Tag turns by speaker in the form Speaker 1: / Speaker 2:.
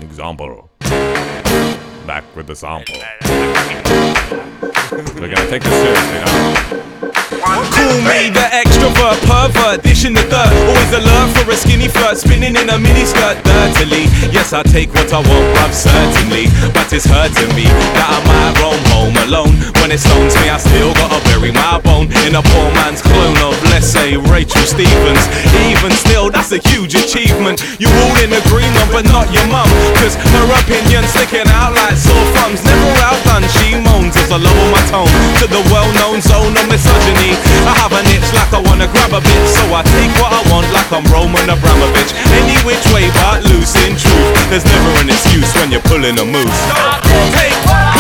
Speaker 1: Example. Back with the sample. We're gonna take this seriously now.
Speaker 2: Call me the extrovert pervert, dishing the dirt. Always alert for a skinny flirt, spinning in a mini skirt dirtily. Yes, I take what I want, bruv, certainly. But it's hurting me that I might roam home alone. When it stones me, I still gotta bury my bone in a poor man's clone of, let's say, Rachel Stevens. Even still, that's a huge achievement. You all in agreement, but not your mum, cause her opinion's sticking out like sore thumbs. Never outdone, she moans as I lower my tone to the well-known zone of misogyny. I have an itch like I wanna grab a bit, so I take what I want like I'm Roman Abramovich. Any which way but loose in truth. There's never an excuse when you're pulling a moose. Take what